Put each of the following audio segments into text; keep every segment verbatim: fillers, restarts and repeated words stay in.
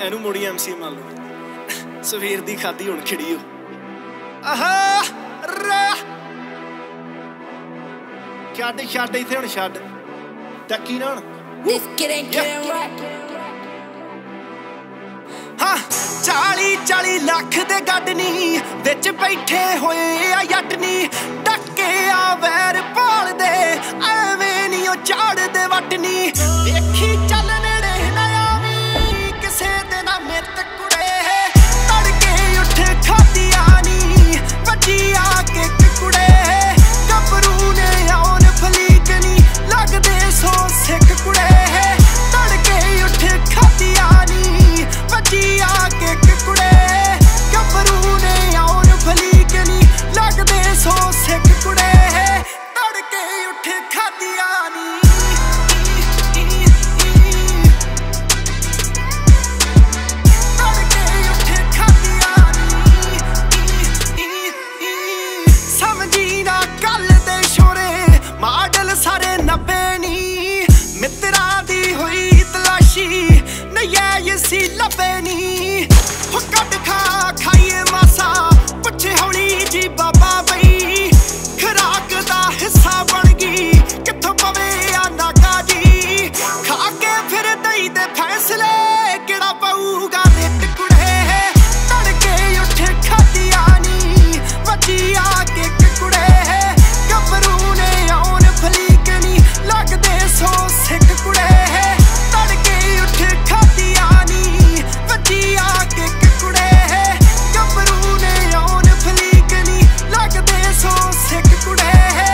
ਇਹਨੂੰ ਮੁੜੀ ਐਮਸੀ ਮੰਨ ਲਓ ਸਵੇਰ ਦੀ ਖਾਦੀ ਹੁਣ ਖਿੜੀ ਹੋ ਆਹਾ ਛੱਡ ਛੱਡ ਇੱਥੇ ਹੁਣ ਛੱਡ ਟੱਕੀ ਨਾ ਹੁਣ ਹਾਂ ਚਾਲੀ ਚਾਲੀ ਲੱਖ ਦੇ ਗੱਡ ਨੀ ਵਿੱਚ ਬੈਠੇ ਹੋਏ ਆ ਜੱਟ ਨੀ ਟੱਕੇ ਆ ਵੈਰ ਭਾਲਦੇ ਐਵੇਂ ਨੀ ਉਹ ਝਾੜਦੇ ਵੱਟ ਨੀ ਦੇਖੀ ਚੱਲ ਨੇੜੇ ਨਾ ਆਵੀਂ ਕਿਸੇ ਦੇ ਨਾ ਮਿੱਤ ਕੁੜੇ ਤੜਕੇ ਉੱਠ ਖਾਧੀਆਂ ਨੀ ਵੱਜੀ ਆ ਕੇ ਕੁੜੇ ਗੱਭਰੂ ਨੇ ਆਉਣ ਫਲੀਕ ਨੀ ਲੱਗਦੇ ਸੋ ਸਿੱਖ ਕੁੜੇ ਤੜਕੇ ਉੱਠ ਖਾਧੀਆਂ ਨੀ ਵੱਜੀ ਆ ਕੇ ਕੁੜੇ ਗੱਭਰੂ ਨੇ ਆਉਣ ਫਲੀਕ ਨੀ ਲੱਗਦੇ ਸੋ ਸਿੱਖ ਕੁੜੇ ਤੜਕੇ ਉੱਠ ਖਾਧੀਆਂ ਨੀ ਤੜਕੇ ਉੱਠ ਖਾਧੀਆਂ ਨੀ ਸਮਝੀ ਨਾ ਗੱਲ ਦੇ ਸ਼ੋਰੇ ਮਾਡਲ ਸਾਰੇ ਨੱਬੇ ਨੀ ਮਿੱਤਰਾਂ ਦੀ ਹੋਈ ਤਲਾਸ਼ੀ ਨਯੈਸੀ ਲੱਭੇ ਨੀ ਹੋ ਕੱਢ ਖਾ ਖਾਈਏ ਮਾਸਾ ਪੁੱਛੇ ਹੌਲੀ ਜੀ ਬਾਬਾ ਬਈ ਖਰਾਕ ਦਾ ਹਿੱਸਾ ਬਣ ਗਈ ਕਿੱਥੋਂ ਪਵੇ ਆ ਨਾਗਾ ਜੀ ਖਾ ਕੇ ਫਿਰ ਦਈ ਦੇ ਫੈਸਲੇ ਕਿਹੜਾ ਪਊਗਾ ਨਿੱਤ ਕੁੜੇ ਤੜਕੇ ਉੱਠ ਖਾਧੀਆਂ ਨੀ ਵੱਜੀ ਆ ਕੇ ਕੁੜੇ ਗੱਭਰੂ ਨੇ ਆਉਣ ਫਲੀਕ ਨੀ ਲੱਗਦੇ ਸੋ ਸਿੱਖ ਕੁੜੇ ਤੜਕੇ ਉੱਠ ਖਾਧੀਆਂ ਨੀ ਵੱਜੀ ਆ ਕੇ ਕੁੜੇ ਗੱਭਰੂ ਨੇ ਆਉਣ ਫਲੀਕ ਨੀ ਲੱਗਦੇ ਸੋ ਸਿੱਖ ਕੁੜੇ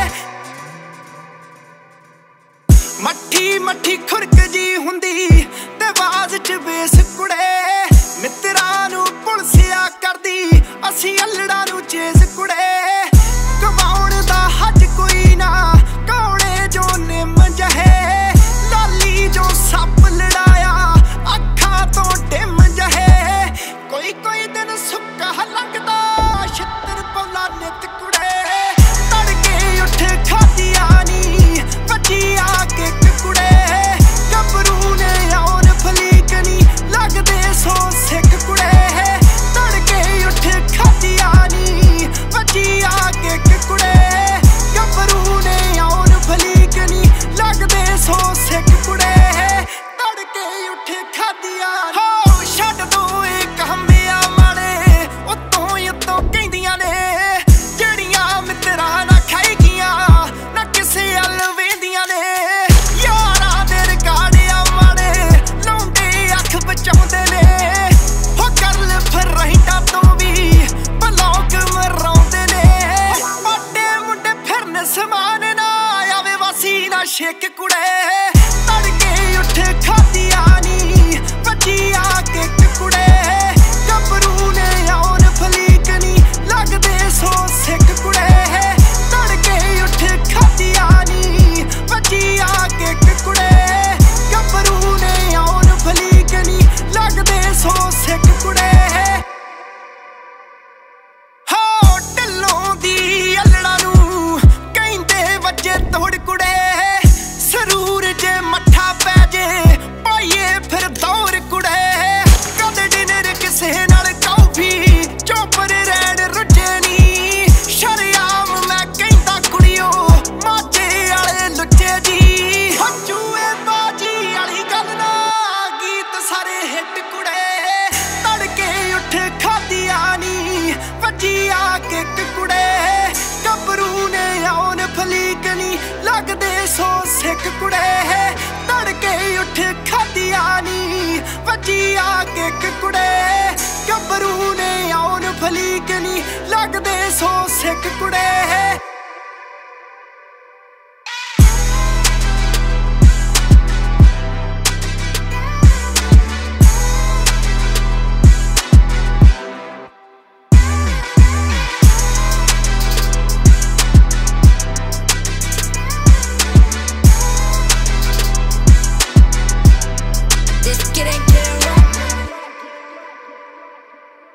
ਮੱਠੀ ਮੱਠੀ ਖੁਰਕ ਜੀ ਹੁੰਦੀ ਤੇ ਆਵਾਜ਼ ਚ ਬੇਸ ਕੁੜੇ ਮਿੱਤਰਾਂ ਨੂੰ ਪੁਲਸਿਆ ਕਰਦੀ ਅਸੀਂ ਅਲੜਾਂ ਨੂੰ ਚੇਸ ਕੁੜੇ ਕਮਾਉਣ ਦਾ ਹੱਜ ਕੋਈ ਨਾ ਕੌਣੇ ਜੋ ਨਿੰਮ ਜਹੇ ਲਾਲੀ ਜੋ ਸੱਪ ਲੜਾਇਆ ਅੱਖਾਂ ਤੋਂ ਡਿਮ ਜਹੇ ਕੋਈ ਕੋਈ ਦਿਨ ਸੁੱਕਾ ਲੱਗਦਾ ਛਿੱਤਰ ਪੌਲਾ ਨਿੱਤ ਕੁੜੇ ਤੜਕੇ ਉੱਠ ਖਾਧੀਆਂ ਨੀ ਵੱਜੀ ਆ ਕੇ ਕੁੜੇ ਗੱਭਰੂ ਨੇ ਆਉਣ ਫਲੀਕ ਨੀ ਲੱਗਦੇ ਸੋ ਸਿੱਖ ਕੁੜੇ ਤੜਕੇ ਉੱਠ ਖਾਧੀਆਂ ਨੀ ਵੱਜੀ ਆ ਕੇ ਕੁੜੇ ਗੱਭਰੂ ਨੇ ਆਉਣ ਫਲੀਕ ਨੀ ਲੱਗਦੇ ਸੋ ਸਿੱਖ ਕੁੜੇ ਤੜਕੇ ਉੱਠ ਖਾਧੀਆਂ ਹੋ ਛੱਡ ਦੋ ਇਹ ਕਹਮਿਆ ਮਾੜੇ ਉਤੋਂ ਉਤੋਂ ਕਹਿੰਦੀਆਂ ਨੇ ਜਿਹੜੀਆਂ ਮਿੱਤਰਾਂ ਨਾ ਖਾਈ ਗੀਆਂ ਨਾ ਕਿਸੇ ਵੱਲ ਵੇਂਦੀਆਂ ਨੇ ਯਾਰਾਂ ਦੇ ਰਗਾੜਿਆ ਮਾੜੇ ਲਾਉਂਦੇ ਅੱਖ ਬਚਾਉਂਦੇ ਨੇ ਹੋ ਕਰਲ ਫਿਰ ਰਹਿੰਦਾ ਤੋਂ ਵੀ ਬਲੌਗ ਮਰਾਉਂਦੇ ਨੇ ਵੱਡੇ ਮੁੰਡੇ ਫਿਰਨ ਸਮਾਨ ਨਾ ਆਵੇ ਵਾਸੀ ਨਾ ਛੇਕ ਕੁੜੇ ਤੜਕੇ ਉੱਠ ਖਾਧੀਆਂ ਨੀ ਵੱਜੀ ਆ ਕੇ ਕੁੜੇ ਗੱਭਰੂ ਨੇ ਆਉਣ ਫਲੀਕ ਨੀ ਲੱਗਦੇ ਸੋ ਸਿੱਖ ਕੁੜੇ ਤੜਕੇ ਉੱਠ ਖਾਧੀਆਂ ਨੀ ਵੱਜੀ ਆ ਕੇ ਕੁੜੇ ਗੱਭਰੂ ਨੇ ਆਉਣ ਫਲੀਕ ਨੀ ਲੱਗਦੇ ਸੋ ਸਿੱਖ ਕੁੜੇ ਹੋ ਢਿੱਲੋਂ ਦੀ ਅਲੜਾਂ ਨੂੰ ਕਹਿੰਦੇ ਵੱਜੇ ਤੋੜ ਕੁੜੇ ਸਰੂਰ ਜੇ ਮੱਠਾ ਪੈ ਜੇ ਪਾਈਏ ਫਿਰ ਦੌਰ ਕੁੜੇ ਕਦੇ ਡਿਨਰ ਕਿਸੇ ਨਾਲ ਕਾਫੀ ਚੋਪਰ ਰਹਿਣ ਰੁੱਝੇ ਨੀ ਸ਼ਰਿਆਮ ਮੈਂ ਕਹਿੰਦਾ ਕੁੜੀਓ ਮਾਝੇ ਵਾਲੇ ਲੁੱਚੇ ਜੀ ਹੰਝੂਏ ਬਾਜੀ ਵਾਲੀ ਗੱਲ ਨਾ ਗੀਤ ਸਾਰੇ ਹਿੱਟ ਕੁੜੇ ਤੜਕੇ ਉੱਠ ਖਾਧੀਆਂ ਨੀ ਵੱਜੀ ਆ ਕੇ ਕੁੜੇ ਗੱਭਰੂ ਨੇ ਆਉਣ ਫਲੀਕ ਨੀ ਲੱਗਦੇ ਸੋ ਸਿੱਖ ਕੁੜੇ ਤੜਕੇ ਉੱਠ ਖਾਧੀਆਂ ਨੀ ਵੱਜੀ ਆ ਕੇ ਕੁੜੇ ਗੱਭਰੂ ਨੇ ਆਉਣ ਫਲੀਕ ਨੀ ਲੱਗਦੇ ਸੋ ਸਿੱਖ ਕੁੜੇ